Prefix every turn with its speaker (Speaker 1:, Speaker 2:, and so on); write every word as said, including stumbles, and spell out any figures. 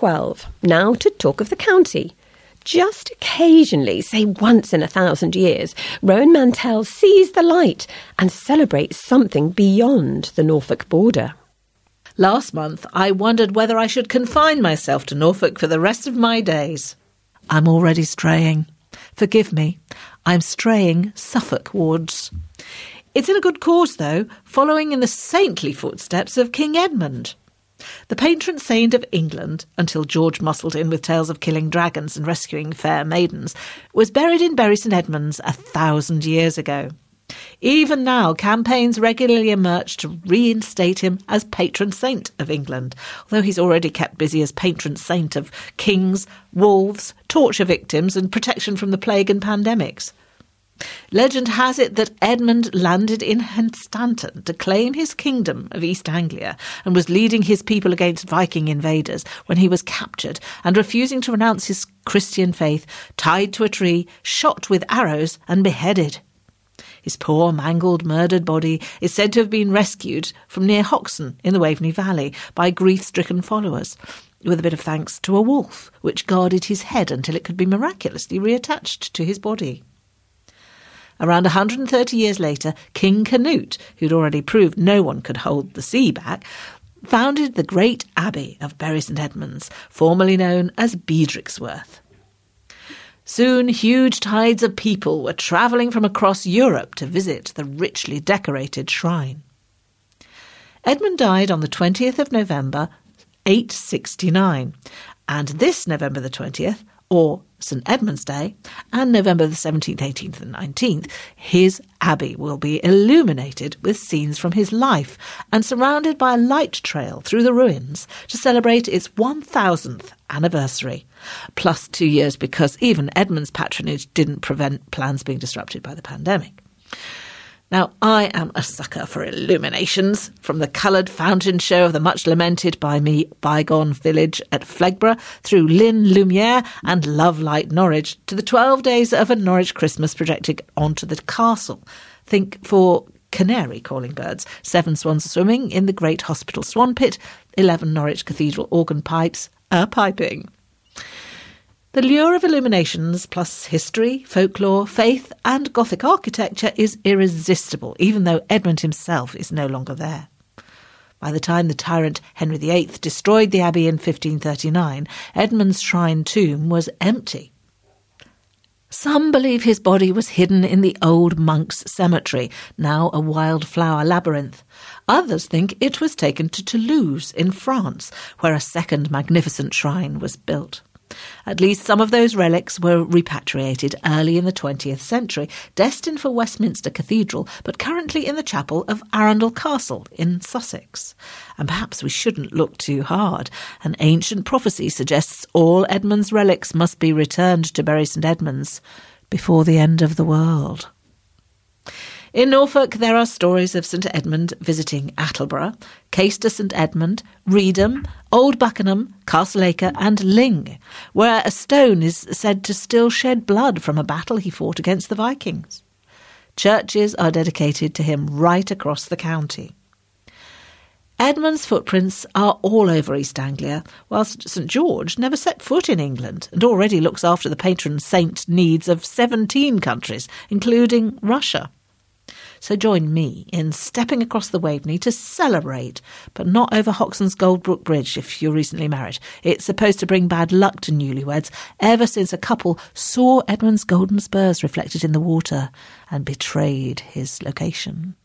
Speaker 1: twelve. Now to talk of the county. Just occasionally, say once in a thousand years, Rowan Mantell sees the light and celebrates something beyond the Norfolk border.
Speaker 2: Last month, I wondered whether I should confine myself to Norfolk for the rest of my days. I'm already straying. Forgive me, I'm straying Suffolk-wards. It's in a good cause, though, following in the saintly footsteps of King Edmund. The patron saint of England, until George muscled in with tales of killing dragons and rescuing fair maidens, was buried in Bury St Edmunds a thousand years ago. Even now, campaigns regularly emerge to reinstate him as patron saint of England, although he's already kept busy as patron saint of kings, wolves, torture victims and protection from the plague and pandemics. Legend has it that Edmund landed in Hunstanton to claim his kingdom of East Anglia and was leading his people against Viking invaders when he was captured and, refusing to renounce his Christian faith, tied to a tree, shot with arrows and beheaded. His poor, mangled, murdered body is said to have been rescued from near Hoxton in the Waveney Valley by grief-stricken followers, with a bit of thanks to a wolf which guarded his head until it could be miraculously reattached to his body. Around one hundred thirty years later, King Canute, who'd already proved no one could hold the sea back, founded the great abbey of Bury St Edmunds, formerly known as Bedrixworth. Soon huge tides of people were travelling from across Europe to visit the richly decorated shrine. Edmund died on the twentieth of November, eight sixty-nine, and this November the twentieth, or St Edmund's Day, and November the seventeenth, eighteenth and nineteenth, his abbey will be illuminated with scenes from his life and surrounded by a light trail through the ruins to celebrate its one thousandth anniversary, plus two years because even Edmund's patronage didn't prevent plans being disrupted by the pandemic. Now, I am a sucker for illuminations, from the coloured fountain show of the much-lamented by me bygone village at Flegborough, through Lynn Lumiere and Love Light Norwich, to the twelve days of a Norwich Christmas projecting onto the castle. Think for canary calling birds, seven swans swimming in the great hospital swan pit, eleven Norwich Cathedral organ pipes a-piping. The lure of illuminations, plus history, folklore, faith and Gothic architecture, is irresistible, even though Edmund himself is no longer there. By the time the tyrant Henry the Eighth destroyed the abbey in fifteen thirty-nine, Edmund's shrine tomb was empty. Some believe his body was hidden in the old monks' cemetery, now a wildflower labyrinth. Others think it was taken to Toulouse in France, where a second magnificent shrine was built. At least some of those relics were repatriated early in the twentieth century, destined for Westminster Cathedral, but currently in the chapel of Arundel Castle in Sussex. And perhaps we shouldn't look too hard. An ancient prophecy suggests all Edmund's relics must be returned to Bury St Edmunds before the end of the world. In Norfolk, there are stories of St Edmund visiting Attleborough, Caister St Edmund, Reedham, Old Buckenham, Castleacre and Ling, where a stone is said to still shed blood from a battle he fought against the Vikings. Churches are dedicated to him right across the county. Edmund's footprints are all over East Anglia, whilst St George never set foot in England and already looks after the patron saint needs of seventeen countries, including Russia. So join me in stepping across the Waveney to celebrate, but not over Hoxton's Goldbrook Bridge if you're recently married. It's supposed to bring bad luck to newlyweds ever since a couple saw Edmund's golden spurs reflected in the water and betrayed his location.